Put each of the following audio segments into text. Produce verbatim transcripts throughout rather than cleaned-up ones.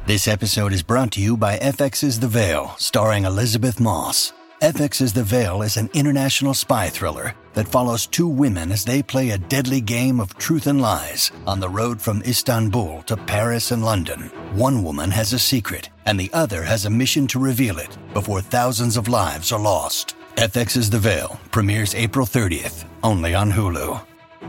This episode is brought to you by F X's The Veil, starring Elizabeth Moss. F X's The Veil is an international spy thriller that follows two women as they play a deadly game of truth and lies on the road from Istanbul to Paris and London. One woman has a secret, and the other has a mission to reveal it before thousands of lives are lost. F X's The Veil premieres April thirtieth, only on Hulu.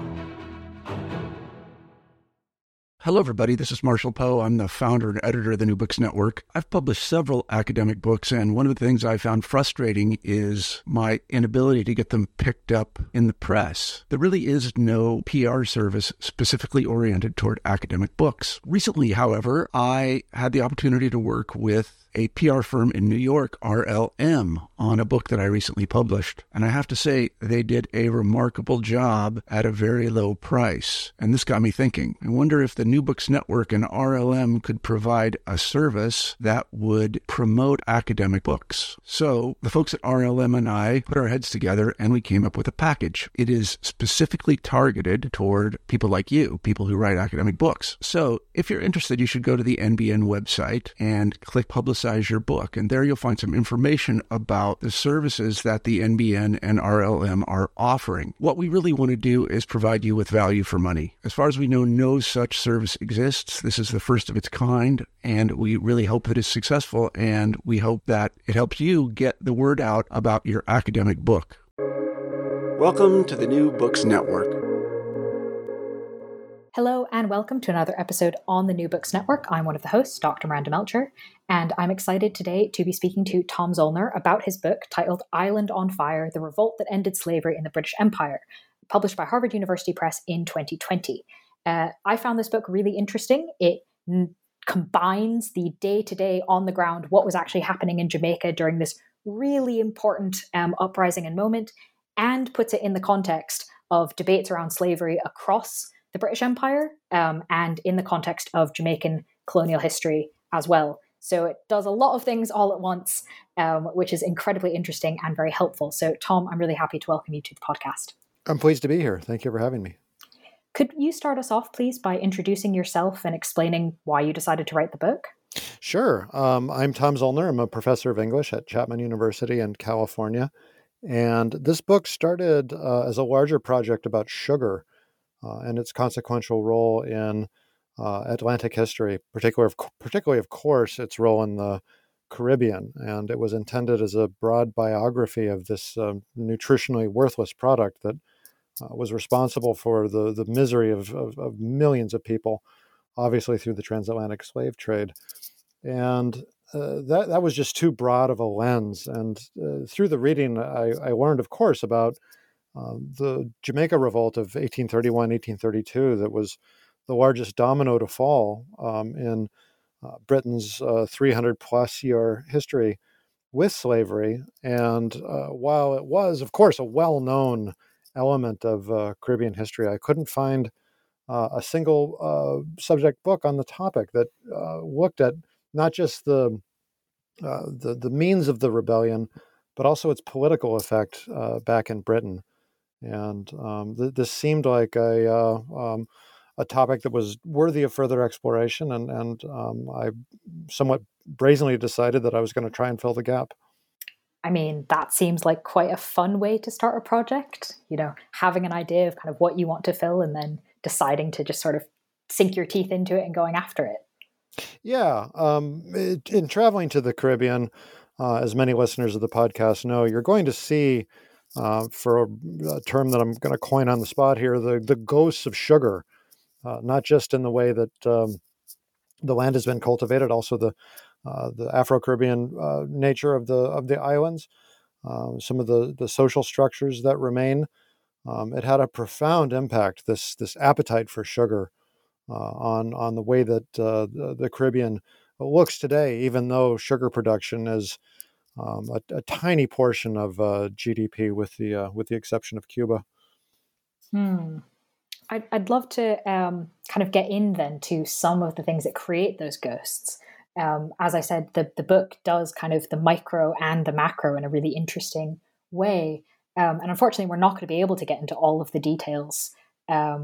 Hello, everybody. This is Marshall Poe. I'm the founder and editor of the New Books Network. I've published several academic books, and one of the things I found frustrating is my inability to get them picked up in the press. There really is no P R service specifically oriented toward academic books. Recently, however, I had the opportunity to work with a P R firm in New York, R L M, on a book that I recently published. And I have to say, they did a remarkable job at a very low price. And this got me thinking. I wonder if the New Books Network and R L M could provide a service that would promote academic books. So the folks at R L M and I put our heads together and we came up with a package. It is specifically targeted toward people like you, people who write academic books. So if you're interested, you should go to the N B N website and click Publicize your book. And there you'll find some information about the services that the N B N and R L M are offering. What we really want to do is provide you with value for money. As far as we know, no such service exists. This is the first of its kind, and we really hope it is successful, and we hope that it helps you get the word out about your academic book. Welcome to the New Books Network. Hello and welcome to another episode on the New Books Network. I'm one of the hosts, Doctor Miranda Melcher, and I'm excited today to be speaking to Tom Zoellner about his book titled Island on Fire, The Revolt That Ended Slavery in the British Empire, published by Harvard University Press in twenty twenty. Uh, I found this book really interesting. It n- combines the day-to-day, on-the-ground, what was actually happening in Jamaica during this really important um, uprising and moment, and puts it in the context of debates around slavery across the British Empire, um, and in the context of Jamaican colonial history as well. So it does a lot of things all at once, um, which is incredibly interesting and very helpful. So Tom, I'm really happy to welcome you to the podcast. I'm pleased to be here. Thank you for having me. Could you start us off, please, by introducing yourself and explaining why you decided to write the book? Sure. Um, I'm Tom Zoellner. I'm a professor of English at Chapman University in California. And this book started uh, as a larger project about sugar Uh, and its consequential role in uh, Atlantic history, particularly, of, particularly, of course, its role in the Caribbean. And it was intended as a broad biography of this um, nutritionally worthless product that uh, was responsible for the, the misery of, of, of millions of people, obviously through the transatlantic slave trade. And uh, that, that was just too broad of a lens. And uh, through the reading, I, I learned, of course, about Uh, the Jamaica Revolt of eighteen thirty-one, eighteen thirty-two, that was the largest domino to fall um, in uh, Britain's uh, three hundred plus year history with slavery. And uh, while it was, of course, a well-known element of uh, Caribbean history, I couldn't find uh, a single uh, subject book on the topic that uh, looked at not just the, uh, the the means of the rebellion, but also its political effect uh, back in Britain. And um, th- this seemed like a uh, um, a topic that was worthy of further exploration, and and um, I somewhat brazenly decided that I was going to try and fill the gap. I mean, that seems like quite a fun way to start a project. You know, having an idea of kind of what you want to fill, and then deciding to just sort of sink your teeth into it and going after it. Yeah, um, it, in traveling to the Caribbean, uh, as many listeners of the podcast know, you're going to see. Uh, for a, a term that I'm going to coin on the spot here, the, the ghosts of sugar, uh, not just in the way that um, the land has been cultivated, also the uh, the Afro-Caribbean uh, nature of the of the islands, uh, some of the, the social structures that remain. Um, it had a profound impact, this this appetite for sugar, uh, on on the way that uh, the, the Caribbean looks today, even though sugar production is Um, a, a tiny portion of uh, G D P, with the uh, with the exception of Cuba. Hmm. I'd, I'd love to um, kind of get in then to some of the things that create those ghosts. Um, as I said, the, the book does kind of the micro and the macro in a really interesting way. Um, and unfortunately, we're not going to be able to get into all of the details um,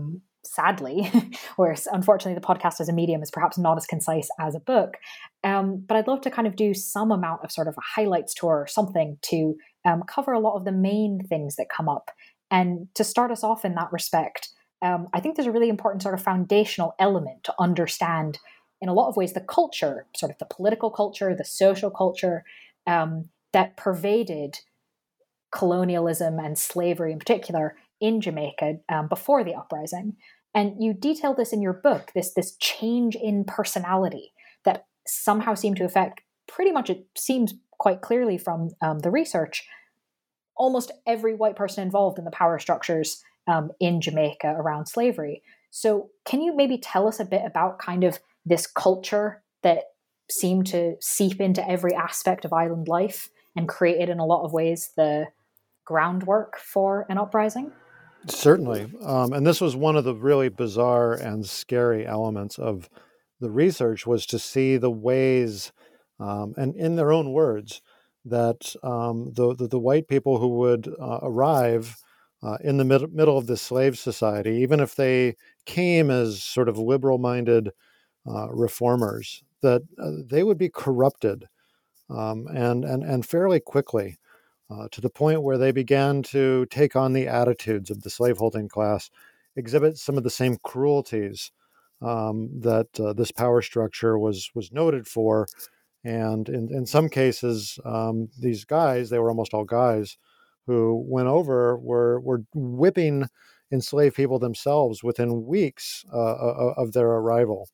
sadly, whereas unfortunately the podcast as a medium is perhaps not as concise as a book. Um, but I'd love to kind of do some amount of sort of a highlights tour or something to um, cover a lot of the main things that come up. And to start us off in that respect, um, I think there's a really important sort of foundational element to understand in a lot of ways the culture, sort of the political culture, the social culture um, that pervaded colonialism and slavery in particular in Jamaica um, before the uprising. And you detail this in your book, this, this change in personality that somehow seemed to affect pretty much, it seems quite clearly from um, the research, almost every white person involved in the power structures um, in Jamaica around slavery. So can you maybe tell us a bit about kind of this culture that seemed to seep into every aspect of island life and created in a lot of ways the groundwork for an uprising? Certainly. Um, and this was one of the really bizarre and scary elements of the research, was to see the ways, um, and in their own words, that um, the, the the white people who would uh, arrive uh, in the mid- middle of the slave society, even if they came as sort of liberal-minded uh, reformers, that uh, they would be corrupted um, and and and fairly quickly. Uh, to the point where they began to take on the attitudes of the slaveholding class, exhibit some of the same cruelties um, that uh, this power structure was was noted for. And in, in some cases, um, these guys, they were almost all guys, who went over were, were whipping enslaved people themselves within weeks uh, of their arrival.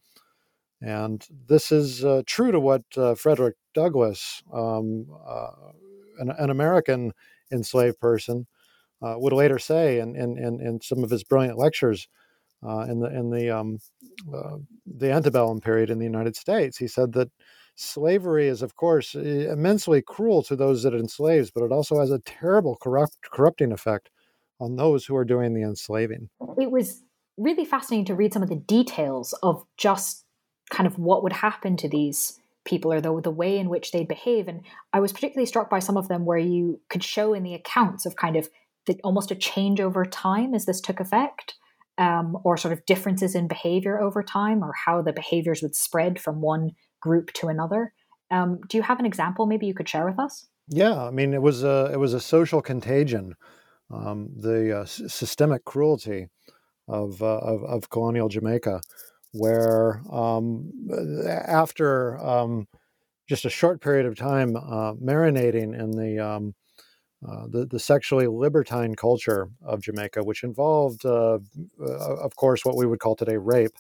And this is uh, true to what uh, Frederick Douglass, um, uh, an, an American enslaved person, uh, would later say in, in, in, in some of his brilliant lectures uh, in the in the um, uh, the antebellum period in the United States. He said that slavery is, of course, immensely cruel to those that it enslaves, but it also has a terrible corrupt, corrupting effect on those who are doing the enslaving. It was really fascinating to read some of the details of just kind of what would happen to these people, or the, the way in which they behave. And I was particularly struck by some of them where you could show in the accounts of kind of the, almost a change over time as this took effect, um, or sort of differences in behavior over time, or how the behaviors would spread from one group to another. Um, do you have an example maybe you could share with us? Yeah, I mean, it was a, it was a social contagion, um, the uh, s- systemic cruelty of, uh, of, of colonial Jamaica, where um, after um, just a short period of time uh, marinating in the, um, uh, the the sexually libertine culture of Jamaica, which involved, uh, uh, of course, what we would call today rape,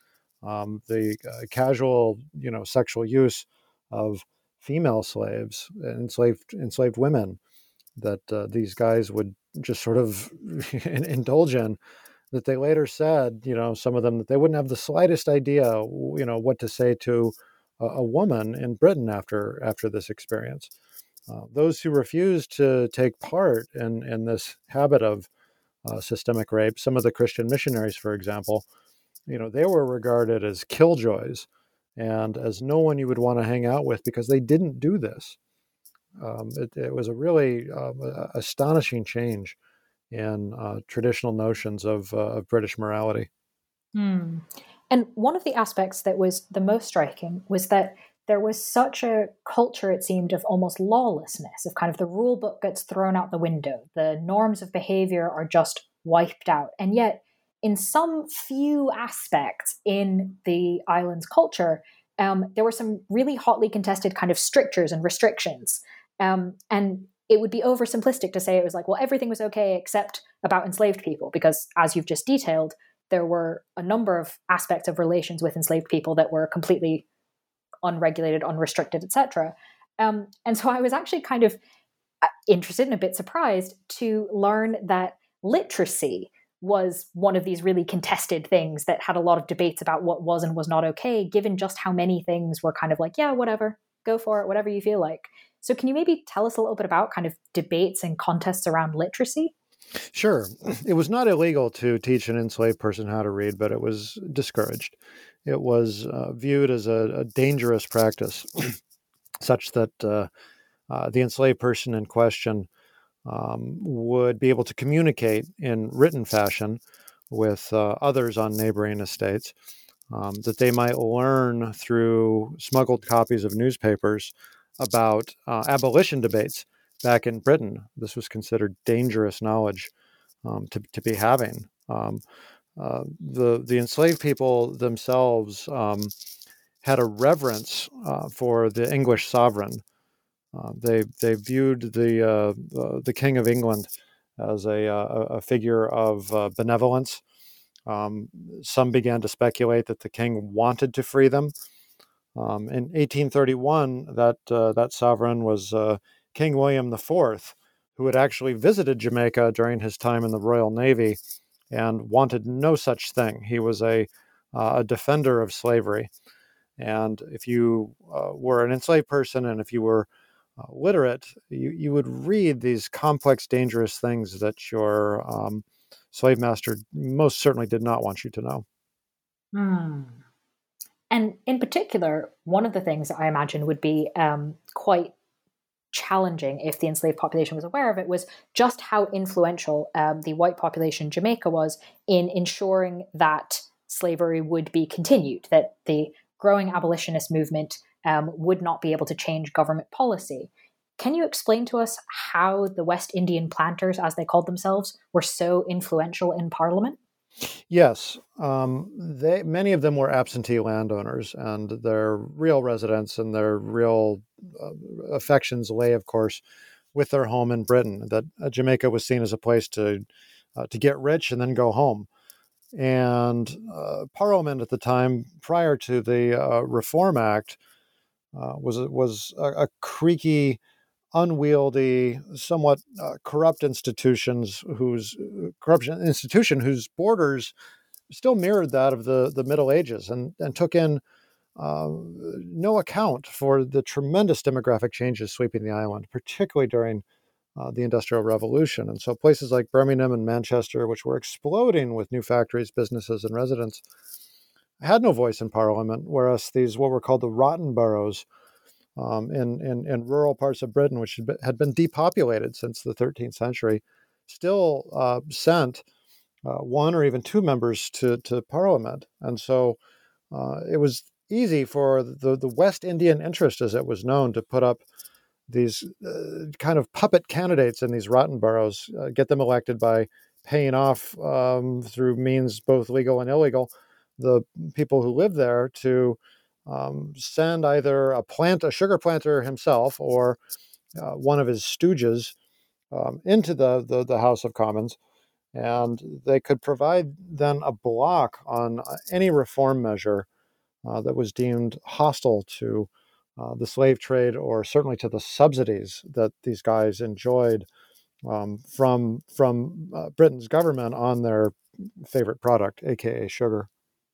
um, the uh, casual, you know, sexual use of female slaves, enslaved enslaved women, that uh, these guys would just sort of indulge in. That they later said, you know, some of them, that they wouldn't have the slightest idea, you know, what to say to a, a woman in Britain after after this experience. Uh, those who refused to take part in, in this habit of uh, systemic rape, some of the Christian missionaries, for example, you know, they were regarded as killjoys and as no one you would want to hang out with because they didn't do this. Um, it, it was a really uh, astonishing change in uh, traditional notions of, uh, of British morality. Hmm. And one of the aspects that was the most striking was that there was such a culture, it seemed, of almost lawlessness, of kind of the rule book gets thrown out the window. The norms of behavior are just wiped out. And yet, in some few aspects in the island's culture, um, there were some really hotly contested kind of strictures and restrictions. Um, and it would be oversimplistic to say it was like, well, everything was okay except about enslaved people, because as you've just detailed, there were a number of aspects of relations with enslaved people that were completely unregulated, unrestricted, et cetera. Um, and so I was actually kind of interested and a bit surprised to learn that literacy was one of these really contested things that had a lot of debates about what was and was not okay, given just how many things were kind of like, yeah, whatever, go for it, whatever you feel like. So can you maybe tell us a little bit about kind of debates and contests around literacy? Sure. It was not illegal to teach an enslaved person how to read, but it was discouraged. It was uh, viewed as a, a dangerous practice, such that uh, uh, the enslaved person in question um, would be able to communicate in written fashion with uh, others on neighboring estates, um, that they might learn through smuggled copies of newspapers about uh, abolition debates back in Britain. This was considered dangerous knowledge um, to, to be having. Um, uh, the, the enslaved people themselves um, had a reverence uh, for the English sovereign. Uh, they they viewed the uh, uh, the King of England as a, uh, a figure of uh, benevolence. Um, some began to speculate that the king wanted to free them. Um, in eighteen thirty-one, that uh, that sovereign was uh, King William the Fourth, who had actually visited Jamaica during his time in the Royal Navy and wanted no such thing. He was a, uh, a defender of slavery. And if you uh, were an enslaved person and if you were uh, literate, you, you would read these complex, dangerous things that your um, slave master most certainly did not want you to know. Hmm. And in particular, one of the things that I imagine would be um, quite challenging if the enslaved population was aware of it was just how influential um, the white population in Jamaica was in ensuring that slavery would be continued, that the growing abolitionist movement um, would not be able to change government policy. Can you explain to us how the West Indian planters, as they called themselves, were so influential in Parliament? Yes, um, they many of them were absentee landowners, and their real residence and their real uh, affections lay, of course, with their home in Britain. That uh, Jamaica was seen as a place to uh, to get rich and then go home. And uh, Parliament at the time, prior to the uh, Reform Act, uh, was was a, a creaky, unwieldy, somewhat uh, corrupt institutions whose uh, corruption institution whose borders still mirrored that of the, the Middle Ages and, and took in uh, no account for the tremendous demographic changes sweeping the island, particularly during uh, the Industrial Revolution. And so places like Birmingham and Manchester, which were exploding with new factories, businesses, and residents, had no voice in Parliament, whereas these, what were called the rotten boroughs, um, in, in, in rural parts of Britain, which had been, had been depopulated since the thirteenth century, still uh, sent Uh, one or even two members to, to Parliament. And so uh, it was easy for the, the West Indian interest, as it was known, to put up these uh, kind of puppet candidates in these rotten boroughs, uh, get them elected by paying off um, through means both legal and illegal the people who live there to um, send either a plant, a sugar planter himself, or uh, one of his stooges um, into the, the, the House of Commons. And they could provide then a block on any reform measure uh, that was deemed hostile to uh, the slave trade, or certainly to the subsidies that these guys enjoyed um, from from uh, Britain's government on their favorite product, aka sugar.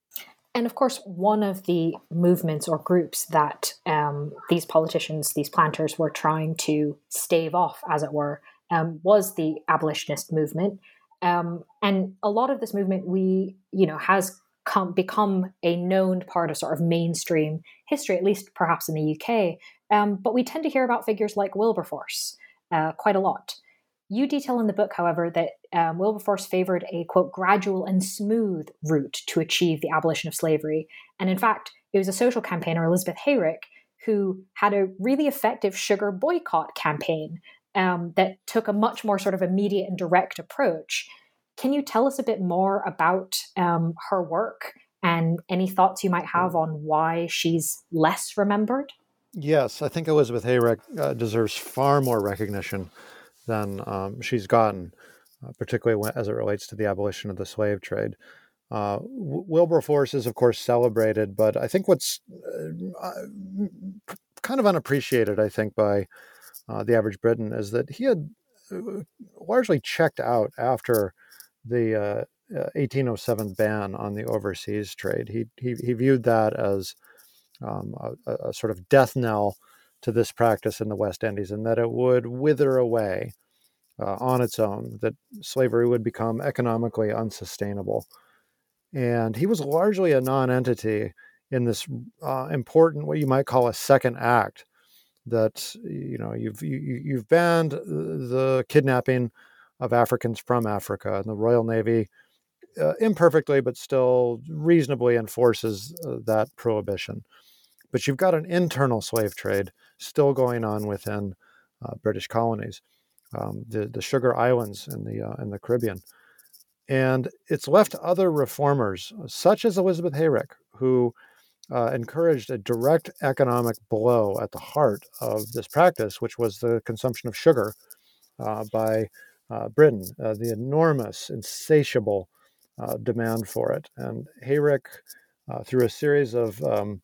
And of course, one of the movements or groups that um, these politicians, these planters, were trying to stave off, as it were, um, was the abolitionist movement. Um, and a lot of this movement, we, you know, has come, become a known part of sort of mainstream history, at least perhaps in the U K. Um, but we tend to hear about figures like Wilberforce uh, quite a lot. You detail in the book, however, that um, Wilberforce favored a, quote, gradual and smooth route to achieve the abolition of slavery. And in fact, it was a social campaigner, Elizabeth Hayrick, who had a really effective sugar boycott campaign um, that took a much more sort of immediate and direct approach. Can you tell us a bit more about um, her work and any thoughts you might have on why she's less remembered? Yes, I think Elizabeth Hayrick uh, deserves far more recognition than um, she's gotten, uh, particularly when, as it relates to the abolition of the slave trade. Uh, Wilberforce is, of course, celebrated, but I think what's uh, kind of unappreciated, I think, by uh, the average Briton is that he had largely checked out after the uh, eighteen oh seven ban on the overseas trade. He he, he viewed that as um, a, a sort of death knell to this practice in the West Indies, and that it would wither away uh, on its own, that slavery would become economically unsustainable. And he was largely a non-entity in this uh, important, what you might call a second act, that, you know, you've you, you've banned the kidnapping of Africans from Africa, and the Royal Navy uh, imperfectly, but still reasonably enforces uh, that prohibition. But you've got an internal slave trade still going on within uh, British colonies, um, the the Sugar Islands in the uh, in the Caribbean, and it's left other reformers, such as Elizabeth Hayrick, who uh, encouraged a direct economic blow at the heart of this practice, which was the consumption of sugar uh, by uh, Britain, uh, the enormous, insatiable uh, demand for it. And Hayrick, uh, through a series of um,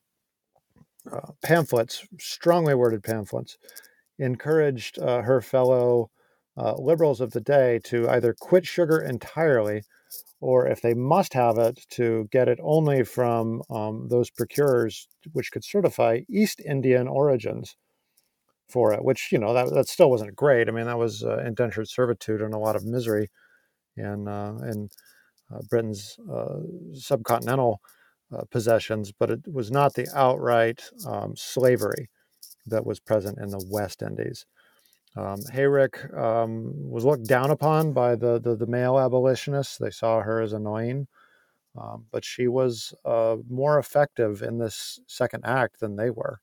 uh, pamphlets, strongly worded pamphlets, encouraged uh, her fellow uh, liberals of the day to either quit sugar entirely, or if they must have it, to get it only from um, those procurers which could certify East Indian origins for it, which, you know, that, that still wasn't great. I mean, that was uh, indentured servitude and a lot of misery in, uh, in uh, Britain's uh, subcontinental uh, possessions, but it was not the outright um, slavery that was present in the West Indies. Um, Hayrick um, was looked down upon by the, the, the male abolitionists. They saw her as annoying, um, but she was uh, more effective in this second act than they were.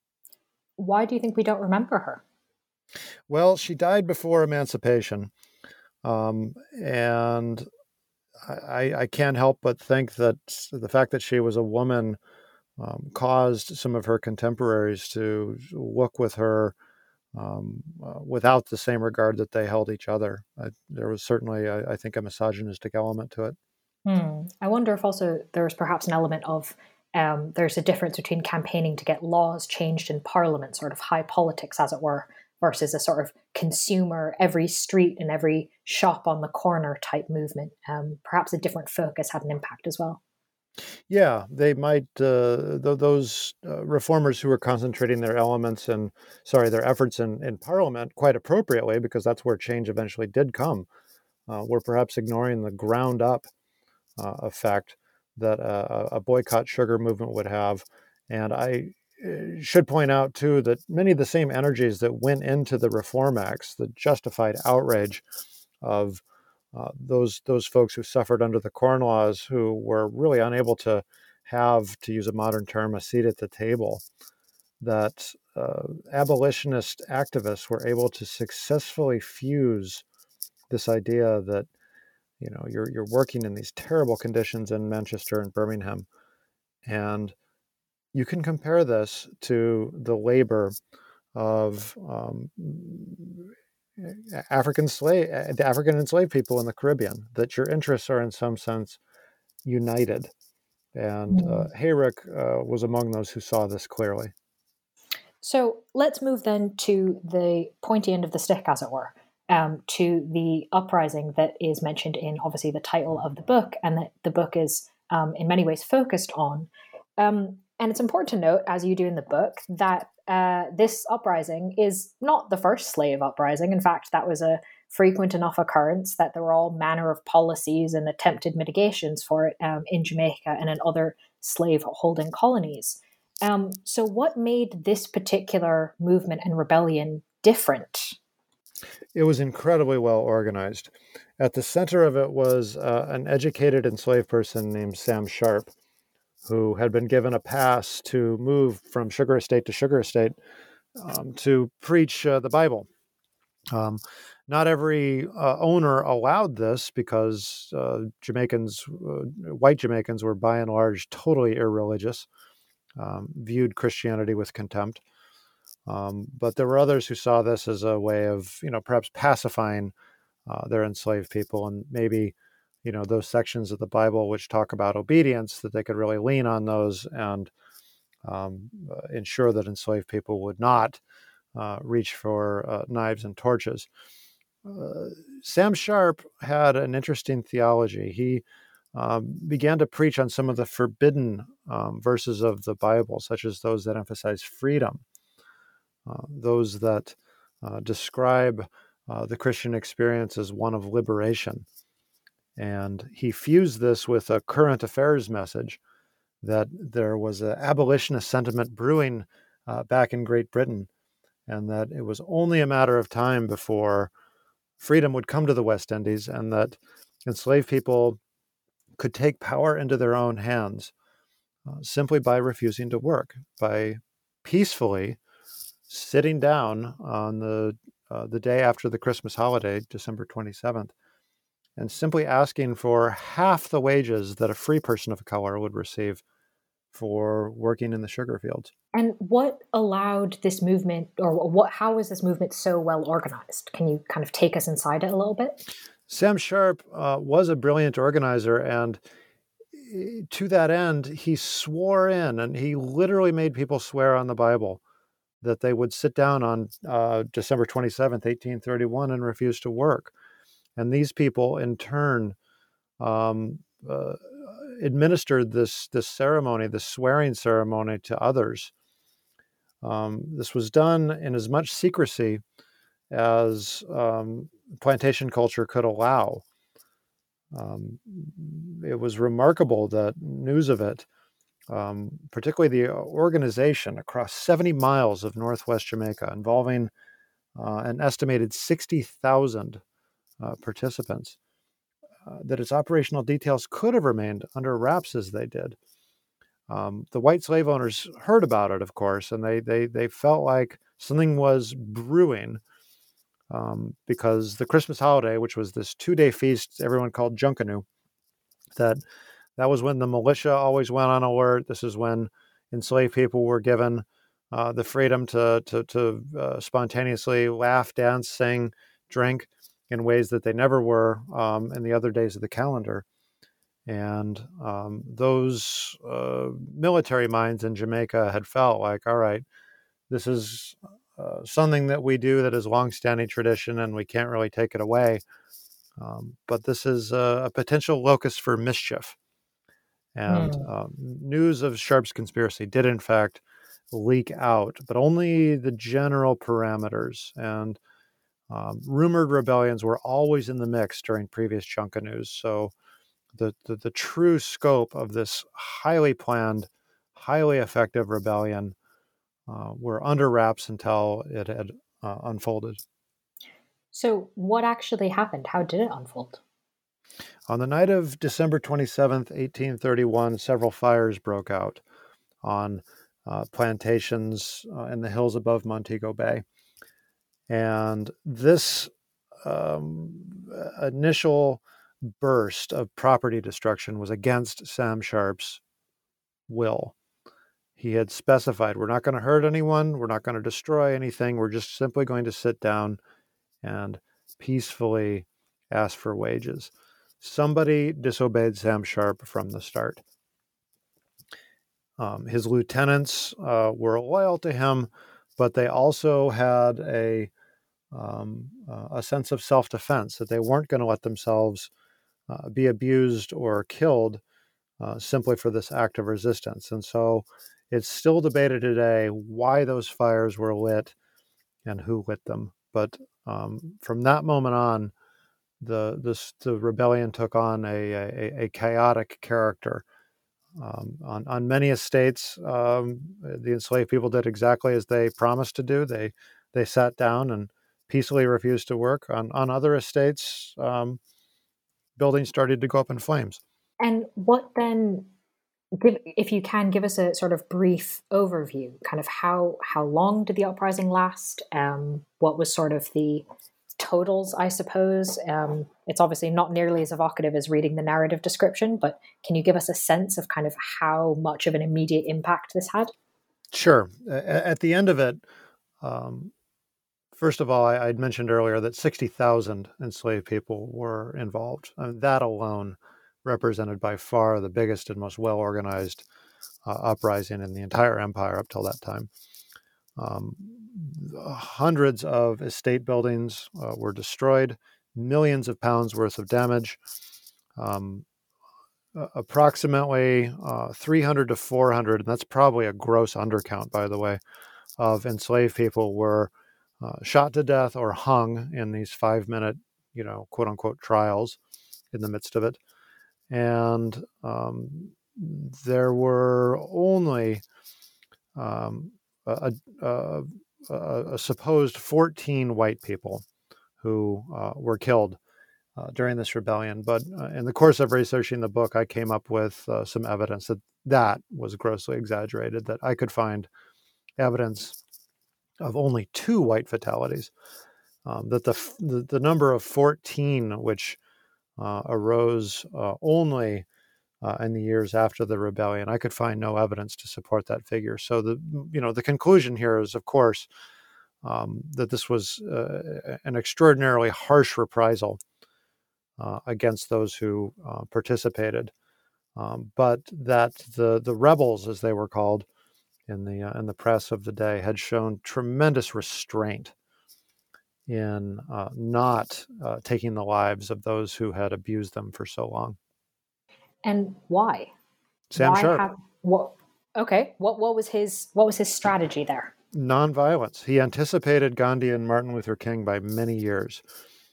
Why do you think we don't remember her? Well, she died before emancipation, um, and I, I can't help but think that the fact that she was a woman um, caused some of her contemporaries to look with her um, uh, without the same regard that they held each other. I, there was certainly, I, I think, a misogynistic element to it. Hmm. I wonder if also there's perhaps an element of um, there's a difference between campaigning to get laws changed in Parliament, sort of high politics, as it were, versus a sort of consumer, every street and every shop on the corner type movement. Um, perhaps a different focus had an impact as well. Yeah, they might. Uh, th- those uh, reformers who were concentrating their elements and, sorry, their efforts in, in Parliament, quite appropriately, because that's where change eventually did come, uh, were perhaps ignoring the ground up uh, effect that uh, a boycott sugar movement would have. And I uh, should point out, too, that many of the same energies that went into the Reform Acts, the justified outrage of uh, those those folks who suffered under the Corn Laws, who were really unable to have, to use a modern term, a seat at the table, that uh, abolitionist activists were able to successfully fuse this idea that, you know, you're you're working in these terrible conditions in Manchester and Birmingham, and you can compare this to the labor of um, African slave, the African enslaved people in the Caribbean, that your interests are in some sense united. And uh, Hayrick uh, was among those who saw this clearly. So let's move then to the pointy end of the stick, as it were, um, to the uprising that is mentioned in obviously the title of the book, and that the book is um, in many ways focused on. Um, and it's important to note, as you do in the book, that uh, this uprising is not the first slave uprising. In fact, that was a frequent enough occurrence that there were all manner of policies and attempted mitigations for it um, in Jamaica and in other slave-holding colonies. Um, so what made this particular movement and rebellion different? It was incredibly well organized. At the center of it was uh, an educated enslaved person named Sam Sharp, who had been given a pass to move from sugar estate to sugar estate um, to preach uh, the Bible. Um, not every uh, owner allowed this because uh, Jamaicans, uh, white Jamaicans were by and large totally irreligious, um, viewed Christianity with contempt. Um, but there were others who saw this as a way of, you know, perhaps pacifying uh, their enslaved people, and maybe, you know, those sections of the Bible which talk about obedience, that they could really lean on those and um, uh, ensure that enslaved people would not uh, reach for uh, knives and torches. Uh, Sam Sharp had an interesting theology. He um, began to preach on some of the forbidden um, verses of the Bible, such as those that emphasize freedom, uh, those that uh, describe uh, the Christian experience as one of liberation. And he fused this with a current affairs message that there was an abolitionist sentiment brewing uh, back in Great Britain, and that it was only a matter of time before freedom would come to the West Indies, and that enslaved people could take power into their own hands uh, simply by refusing to work, by peacefully sitting down on the uh, the day after the Christmas holiday, December twenty-seventh, and simply asking for half the wages that a free person of color would receive for working in the sugar fields. And what allowed this movement, or what? How was this movement so well organized? Can you kind of take us inside it a little bit? Sam Sharp uh, was a brilliant organizer, and to that end, he swore in, and he literally made people swear on the Bible that they would sit down on uh, December twenty-seventh, eighteen thirty-one, and refuse to work. And these people, in turn, um, uh, administered this this ceremony, this swearing ceremony, to others. Um, this was done in as much secrecy as um, plantation culture could allow. Um, it was remarkable that news of it, um, particularly the organization across seventy miles of northwest Jamaica, involving uh, an estimated sixty thousand uh, participants, uh, that its operational details could have remained under wraps as they did. Um, the white slave owners heard about it, of course, and they they they felt like something was brewing, um, because the Christmas holiday, which was this two-day feast everyone called Junkanoo, that that was when the militia always went on alert. This is when enslaved people were given uh, the freedom to to, to uh, spontaneously laugh, dance, sing, drink in ways that they never were um, in the other days of the calendar. And um, those uh, military minds in Jamaica had felt like, all right, this is uh, something that we do that is longstanding tradition, and we can't really take it away. Um, but this is a, a potential locus for mischief. And Mm. um, news of Sharp's conspiracy did, in fact, leak out, but only the general parameters. And um, rumored rebellions were always in the mix during previous Chunkanoos. So The, the the true scope of this highly planned, highly effective rebellion uh, were under wraps until it had uh, unfolded. So, what actually happened? How did it unfold? On the night of December twenty-seventh, eighteen thirty-one, several fires broke out on uh, plantations uh, in the hills above Montego Bay. And this um, initial burst of property destruction was against Sam Sharp's will. He had specified, we're not going to hurt anyone, we're not going to destroy anything, we're just simply going to sit down and peacefully ask for wages. Somebody disobeyed Sam Sharp from the start. Um, his lieutenants uh, were loyal to him, but they also had a um, uh, a sense of self-defense, that they weren't going to let themselves uh, be abused or killed uh, simply for this act of resistance. And so it's still debated today why those fires were lit and who lit them. But um, from that moment on, the this, the rebellion took on a, a, a chaotic character. Um, on, on many estates, um, the enslaved people did exactly as they promised to do. They they sat down and peacefully refused to work. On, on other estates, um, buildings started to go up in flames. And what then, give, if you can, give us a sort of brief overview, kind of how, how long did the uprising last? Um, what was sort of the totals, I suppose? Um, it's obviously not nearly as evocative as reading the narrative description, but can you give us a sense of kind of how much of an immediate impact this had? Sure. At the end of it, um, first of all, I, I'd mentioned earlier that sixty thousand enslaved people were involved. I mean, that alone represented by far the biggest and most well-organized uh, uprising in the entire empire up till that time. Um, hundreds of estate buildings uh, were destroyed, millions of pounds worth of damage. Um, uh, approximately uh, three hundred to four hundred, and that's probably a gross undercount, by the way, of enslaved people were uh, shot to death or hung in these five-minute, you know, quote-unquote trials in the midst of it. And um, there were only um, a, a, a, a supposed fourteen white people who uh, were killed uh, during this rebellion. But uh, in the course of researching the book, I came up with uh, some evidence that that was grossly exaggerated, that I could find evidence of only two white fatalities, um, that the, the the number of fourteen, which uh, arose uh, only uh, in the years after the rebellion, I could find no evidence to support that figure. So the you know the conclusion here is, of course, um, that this was uh, an extraordinarily harsh reprisal uh, against those who uh, participated, um, but that the the rebels, as they were called in the uh, in the press of the day, had shown tremendous restraint in uh, not uh, taking the lives of those who had abused them for so long. And why? Sam why Sharp. Have, what? Okay. What what was his what was his strategy there? Nonviolence. He anticipated Gandhi and Martin Luther King by many years,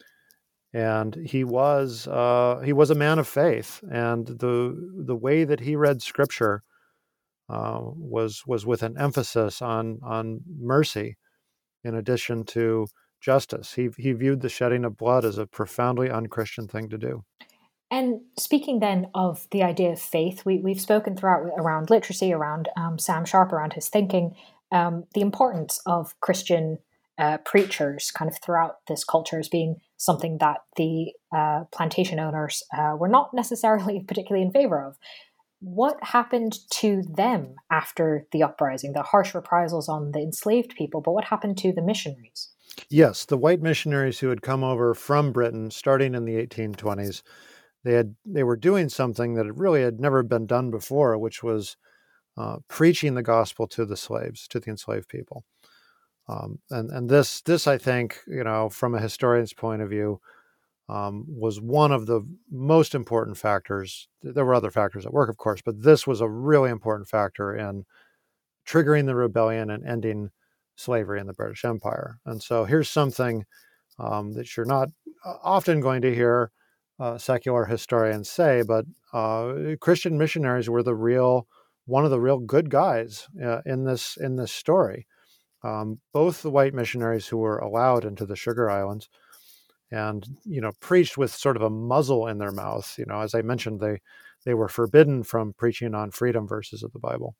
and he was uh, he was a man of faith. And the the way that he read Scripture uh, was was with an emphasis on on mercy, in addition to justice. He he viewed the shedding of blood as a profoundly unchristian thing to do. And speaking then of the idea of faith, we, we've spoken throughout around literacy, around um, Sam Sharp, around his thinking, um, the importance of Christian uh, preachers kind of throughout this culture as being something that the uh, plantation owners uh, were not necessarily particularly in favor of. What happened to them after the uprising, the harsh reprisals on the enslaved people, but what happened to the missionaries? Yes, the white missionaries who had come over from Britain starting in the eighteen twenties, They had they were doing something that really had never been done before, which was uh, preaching the gospel to the slaves, to the enslaved people. Um, and and this this I think, you know, from a historian's point of view, um, was one of the most important factors. There were other factors at work, of course, but this was a really important factor in triggering the rebellion and ending slavery in the British Empire. And so here's something um, that you're not often going to hear Uh, secular historians say, but uh, Christian missionaries were the real, one of the real good guys uh, in this in this story. Um, both the white missionaries who were allowed into the Sugar Islands, and you know preached with sort of a muzzle in their mouth. You know, as I mentioned, they they were forbidden from preaching on freedom verses of the Bible.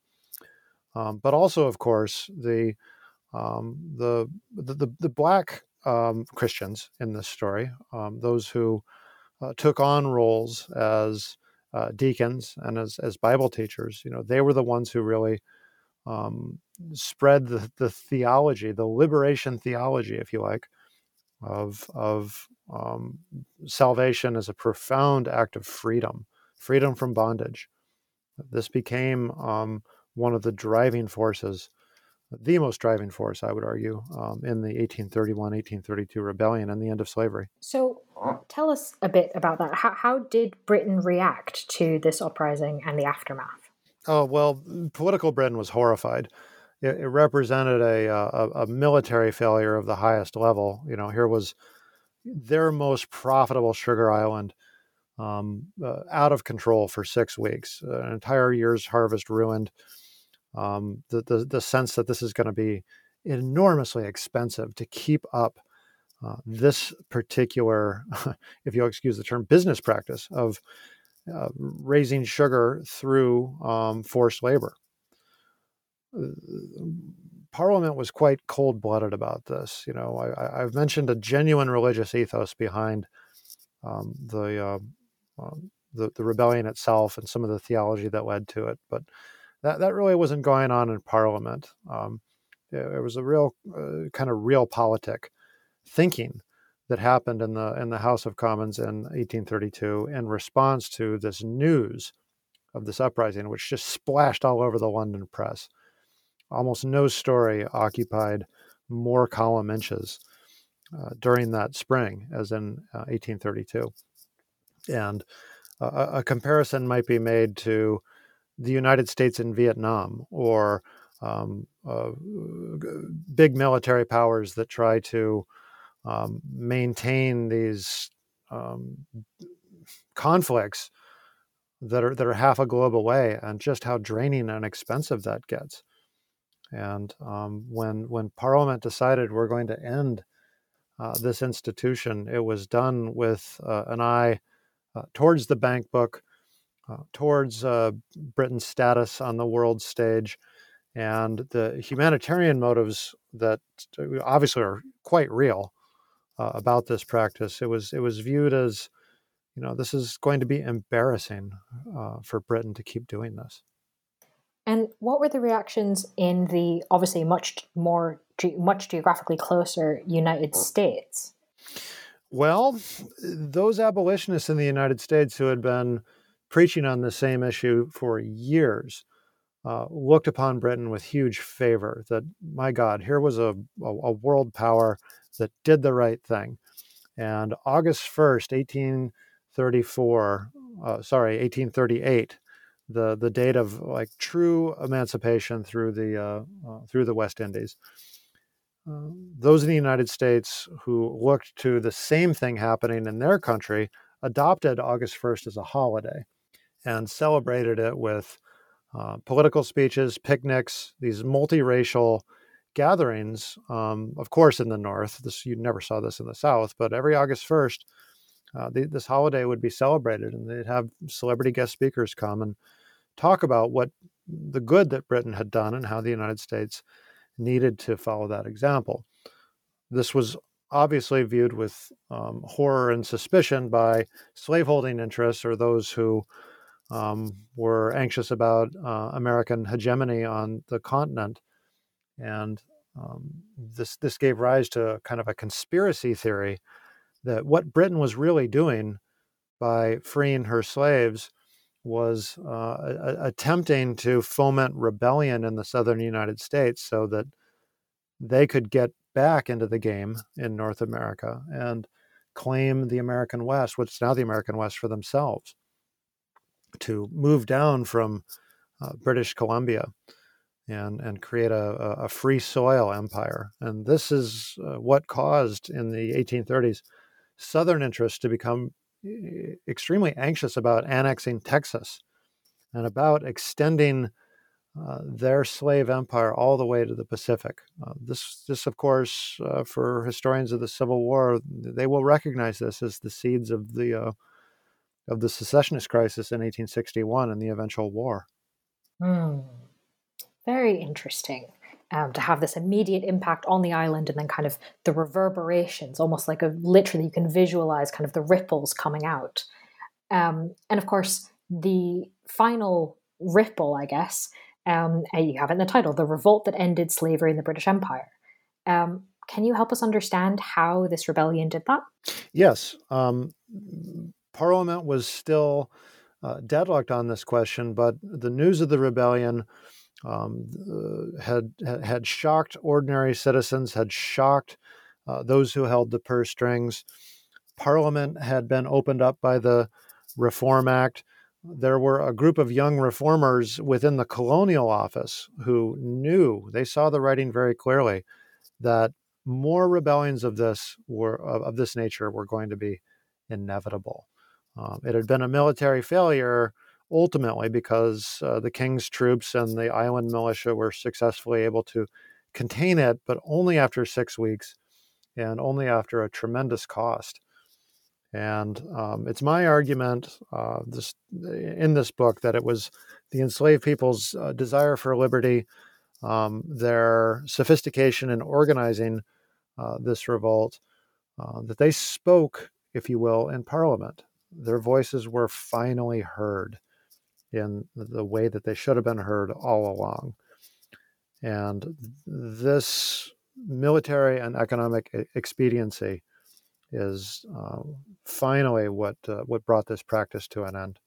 Um, but also, of course, the um, the, the the the black um, Christians in this story, um, those who Uh, took on roles as uh, deacons and as, as Bible teachers. You know, they were the ones who really um, spread the, the theology, the liberation theology, if you like, of of um, salvation as a profound act of freedom, freedom from bondage. This became um, one of the driving forces, the most driving force, I would argue, um, in the eighteen thirty-one eighteen thirty-two rebellion and the end of slavery. So tell us a bit about that. How, how did Britain react to this uprising and the aftermath? Oh, well, political Britain was horrified. It, it represented a, a, a military failure of the highest level. You know, here was their most profitable sugar island um, uh, out of control for six weeks, an entire year's harvest ruined. Um, the, the the sense that this is going to be enormously expensive to keep up uh, this particular, if you'll excuse the term, business practice of uh, raising sugar through um, forced labor. Uh, Parliament was quite cold-blooded about this. You know, I, I've mentioned a genuine religious ethos behind um, the, uh, uh, the the rebellion itself and some of the theology that led to it, but That that really wasn't going on in Parliament. Um, there was a real uh, kind of realpolitik thinking that happened in the in the House of Commons in eighteen thirty-two in response to this news of this uprising, which just splashed all over the London press. Almost no story occupied more column inches uh, during that spring as in uh, eighteen thirty-two. And uh, a comparison might be made to the United States in Vietnam, or um, uh, big military powers that try to um, maintain these um, conflicts that are that are half a globe away, and just how draining and expensive that gets. And um, when when Parliament decided we're going to end uh, this institution. It was done with uh, an eye uh, towards the bank book, uh, towards uh, Britain's status on the world stage, and the humanitarian motives that obviously are quite real uh, about this practice. It was it was viewed as, you know, this is going to be embarrassing uh, for Britain to keep doing this. And what were the reactions in the obviously much more, much geographically closer United States? Well, those abolitionists in the United States who had been preaching on the same issue for years uh, looked upon Britain with huge favor. That, my God, here was a, a, a world power that did the right thing. And August first, eighteen thirty-four, uh, sorry, eighteen thirty-eight, the the date of like true emancipation through the uh, uh, through the West Indies. Uh, those in the United States who looked to the same thing happening in their country adopted August first as a holiday and celebrated it with uh, political speeches, picnics, these multiracial gatherings. Um, of course, in the North, this you never saw this in the South, but every August first, uh, the, this holiday would be celebrated, and they'd have celebrity guest speakers come and talk about what the good that Britain had done and how the United States needed to follow that example. This was obviously viewed with um, horror and suspicion by slaveholding interests or those who um, were anxious about uh, American hegemony on the continent. And um, this this gave rise to kind of a conspiracy theory that what Britain was really doing by freeing her slaves was uh, a, a attempting to foment rebellion in the southern United States so that they could get back into the game in North America and claim the American West, what's now the American West, for themselves, to move down from uh, British Columbia and, and create a, a free soil empire. And this is uh, what caused in the eighteen thirties Southern interests to become extremely anxious about annexing Texas and about extending uh, their slave empire all the way to the Pacific. Uh, this, this, of course, uh, for historians of the Civil War, they will recognize this as the seeds of the uh, of the secessionist crisis in eighteen sixty-one and the eventual war. Hmm. Very interesting. Um, to have this immediate impact on the island and then kind of the reverberations, almost like a literally you can visualize kind of the ripples coming out. Um, and of course, the final ripple, I guess, um, you have it in the title, The Revolt That Ended Slavery in the British Empire. Um, can you help us understand how this rebellion did that? Yes. Um, Parliament was still uh, deadlocked on this question, but the news of the rebellion Um, uh, had had shocked ordinary citizens, had shocked uh, those who held the purse strings. Parliament had been opened up by the Reform Act. There were a group of young reformers within the Colonial Office who knew, they saw the writing very clearly, that more rebellions of this were of, of this nature were going to be inevitable. Um, it had been a military failure ultimately because uh, the king's troops and the island militia were successfully able to contain it, but only after six weeks and only after a tremendous cost. And um, it's my argument uh, this, in this book that it was the enslaved people's uh, desire for liberty, um, their sophistication in organizing uh, this revolt, uh, that they spoke, if you will, in Parliament. Their voices were finally heard in the way that they should have been heard all along. And this military and economic expediency is uh, finally what uh, what brought this practice to an end.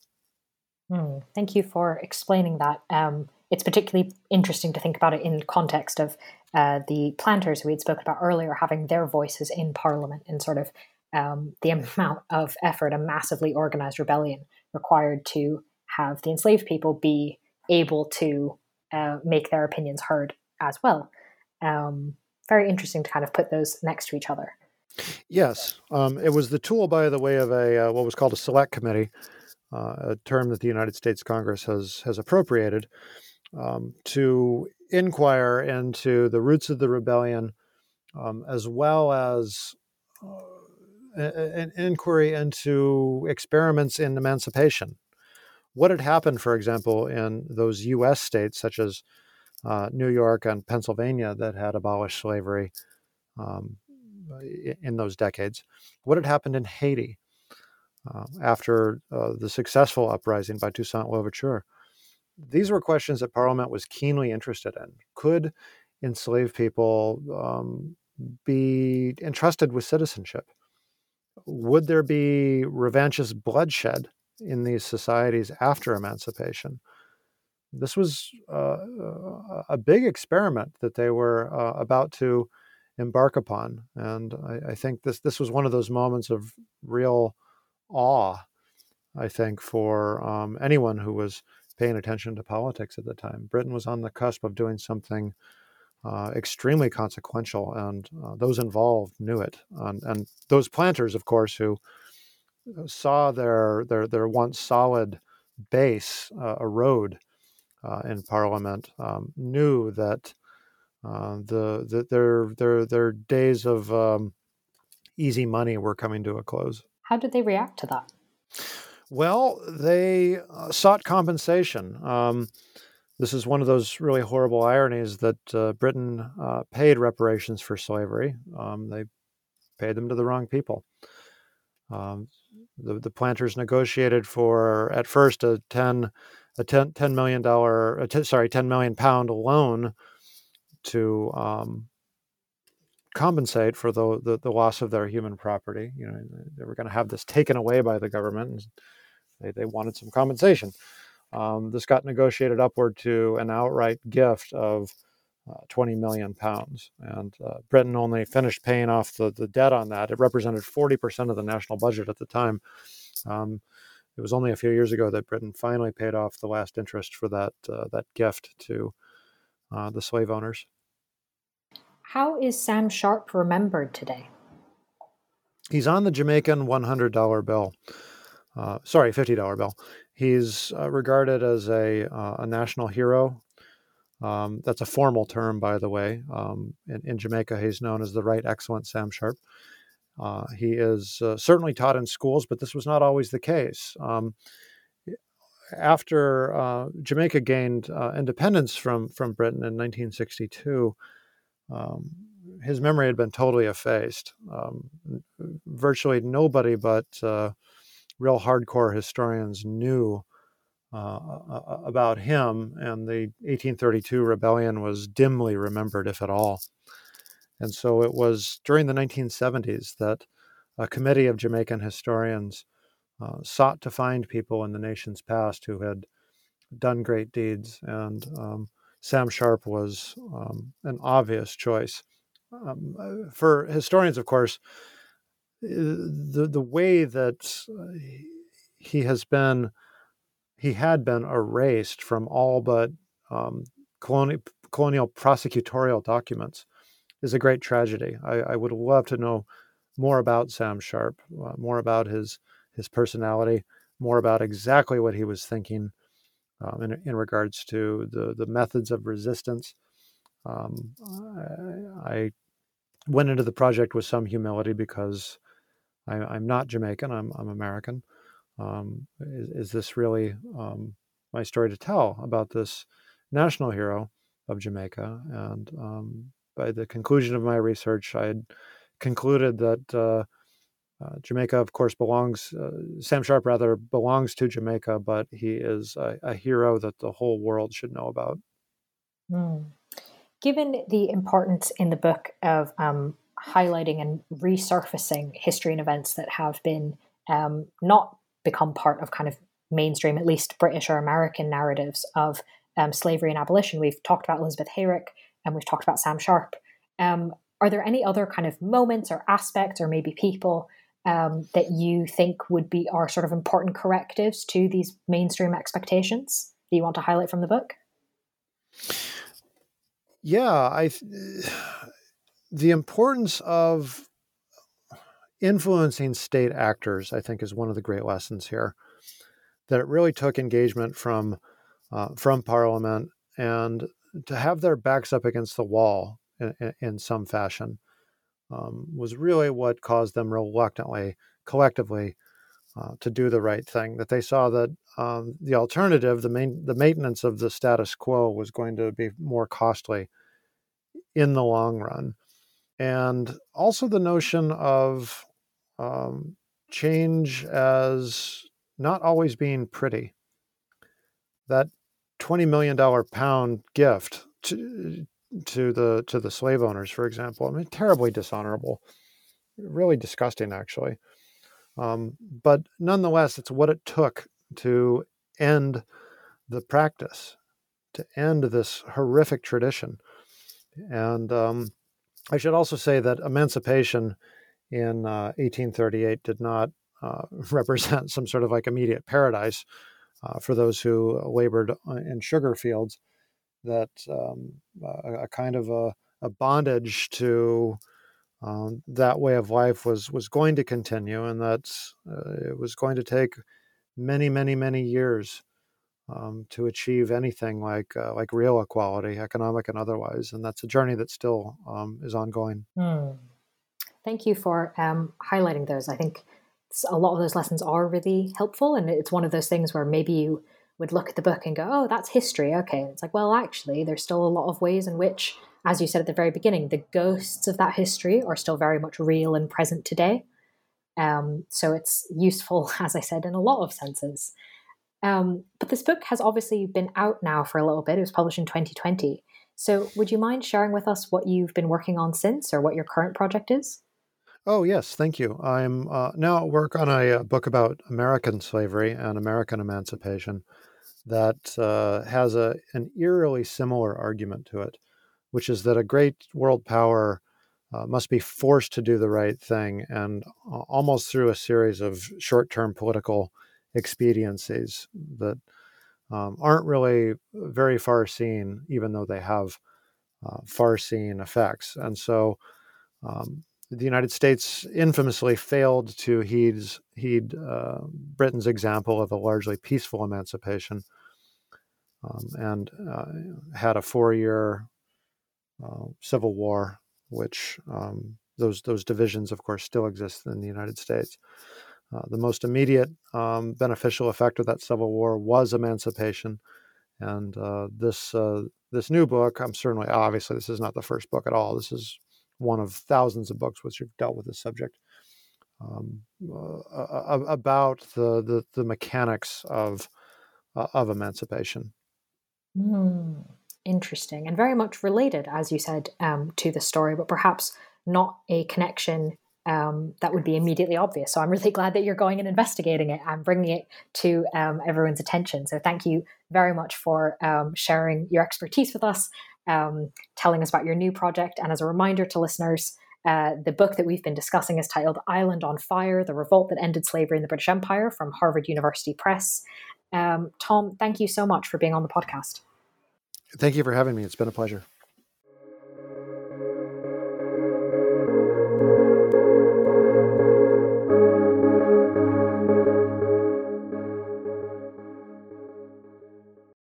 Mm, thank you for explaining that. Um, it's particularly interesting to think about it in context of uh, the planters who we'd spoken about earlier having their voices in Parliament and sort of um, the amount of effort a massively organized rebellion required to have the enslaved people be able to uh, make their opinions heard as well. Um, very interesting to kind of put those next to each other. Yes. Um, it was the tool, by the way, of a uh, what was called a select committee, uh, a term that the United States Congress has has appropriated um, to inquire into the roots of the rebellion, um, as well as an inquiry into experiments in emancipation. What had happened, for example, in those U S states such as uh, New York and Pennsylvania that had abolished slavery um, in those decades? What had happened in Haiti uh, after uh, the successful uprising by Toussaint Louverture? These were questions that Parliament was keenly interested in. Could enslaved people um, be entrusted with citizenship? Would there be revanchist bloodshed in these societies after emancipation? This was uh, a big experiment that they were uh, about to embark upon. And I, I think this, this was one of those moments of real awe, I think, for um, anyone who was paying attention to politics at the time. Britain was on the cusp of doing something uh, extremely consequential, and uh, those involved knew it. And, and those planters, of course, who saw their their, their once solid base uh, erode uh, in Parliament, um, knew that uh, the, the their their their days of um, easy money were coming to a close. How did they react to that? Well, they uh, sought compensation. Um, this is one of those really horrible ironies that uh, Britain uh, paid reparations for slavery. Um, they paid them to the wrong people. Um, the, the planters negotiated for, at first, a ten a ten, ten million dollar, a t- sorry, ten million pound loan to um, compensate for the, the the loss of their human property. You know, they were going to have this taken away by the government, and they they wanted some compensation. Um, this got negotiated upward to an outright gift of uh, twenty million pounds, and uh, Britain only finished paying off the the debt on that. It represented forty percent of the national budget at the time. Um, it was only a few years ago that Britain finally paid off the last interest for that uh, that gift to uh, the slave owners. How is Sam Sharpe remembered today? He's on the Jamaican one hundred dollar bill. Uh, sorry, fifty dollar bill. He's uh, regarded as a uh, a national hero. Um, that's a formal term, by the way. Um, in, in Jamaica, he's known as the Right Excellent Sam Sharpe. Uh, he is uh, certainly taught in schools, but this was not always the case. Um, after uh, Jamaica gained uh, independence from from Britain in nineteen sixty-two, um, his memory had been totally effaced. Um, virtually nobody but uh, real hardcore historians knew uh, about him, and the eighteen thirty-two rebellion was dimly remembered, if at all. And so it was during the nineteen seventies that a committee of Jamaican historians uh, sought to find people in the nation's past who had done great deeds, and um, Sam Sharpe was um, an obvious choice. Um, for historians, of course, the the way that he has been, he had been erased from all but um, colonial, colonial prosecutorial documents is a great tragedy. I, I would love to know more about Sam Sharpe, uh, more about his his personality, more about exactly what he was thinking um, in in regards to the the methods of resistance. Um, I, I went into the project with some humility because I, I'm not Jamaican. I'm I'm American. Um, is, is this really um, my story to tell about this national hero of Jamaica? And um, by the conclusion of my research, I had concluded that uh, uh, Jamaica, of course, belongs, uh, Sam Sharpe rather, belongs to Jamaica, but he is a, a hero that the whole world should know about. Mm. Given the importance in the book of um, highlighting and resurfacing history and events that have been um, not become part of kind of mainstream, at least British or American narratives of um, slavery and abolition, we've talked about Elizabeth Hayrick and we've talked about Sam Sharpe. Um, are there any other kind of moments or aspects or maybe people um, that you think would be our sort of important correctives to these mainstream expectations that you want to highlight from the book? Yeah, I the importance of influencing state actors, I think, is one of the great lessons here. That it really took engagement from uh, from Parliament, and to have their backs up against the wall in, in, in some fashion. um, was really what caused them reluctantly, collectively, uh, to do the right thing. That they saw that um, the alternative, the main, the maintenance of the status quo, was going to be more costly in the long run. And also the notion of um, change as not always being pretty. That twenty million dollars pound gift to, to the to the slave owners, for example, I mean, terribly dishonorable, really disgusting, actually. Um, but nonetheless, it's what it took to end the practice, to end this horrific tradition. And um, I should also say that emancipation in uh, eighteen thirty-eight did not uh, represent some sort of like immediate paradise uh, for those who labored in sugar fields. That um, a, a kind of a, a bondage to um, that way of life was was going to continue, and that uh, it was going to take many, many, many years um, to achieve anything like uh, like real equality, economic and otherwise. And that's a journey that still um, is ongoing. Hmm. Thank you for um, highlighting those. I think a lot of those lessons are really helpful, and it's one of those things where maybe you would look at the book and go, oh, that's history. Okay. And it's like, well, actually, there's still a lot of ways in which, as you said at the very beginning, the ghosts of that history are still very much real and present today. Um, so it's useful, as I said, in a lot of senses. Um, but this book has obviously been out now for a little bit. It was published in twenty twenty. So would you mind sharing with us what you've been working on since, or what your current project is? Oh, yes, thank you. I'm uh, now at work on a, a book about American slavery and American emancipation that uh, has a an eerily similar argument to it, which is that a great world power uh, must be forced to do the right thing, and uh, almost through a series of short-term political expediencies that um, aren't really very far-seen, even though they have uh, far-seen effects. And so um, the United States infamously failed to heed, heed uh, Britain's example of a largely peaceful emancipation, um, and uh, had a four-year uh, civil war, which um, those those divisions, of course, still exist in the United States. Uh, the most immediate um, beneficial effect of that civil war was emancipation, and uh, this uh, this new book, I'm certainly obviously this is not the first book at all. This is one of thousands of books which have dealt with this subject, um, uh, about the, the the mechanics of uh, of emancipation. Mm, interesting, and very much related, as you said, um, to the story, but perhaps not a connection um, that would be immediately obvious. So I'm really glad that you're going and investigating it and bringing it to um, everyone's attention. So thank you very much for um, sharing your expertise with us, um, telling us about your new project. And as a reminder to listeners, uh, the book that we've been discussing is titled Island on Fire, The Revolt That Ended Slavery in the British Empire, from Harvard University Press. Um, Tom, thank you so much for being on the podcast. Thank you for having me. It's been a pleasure.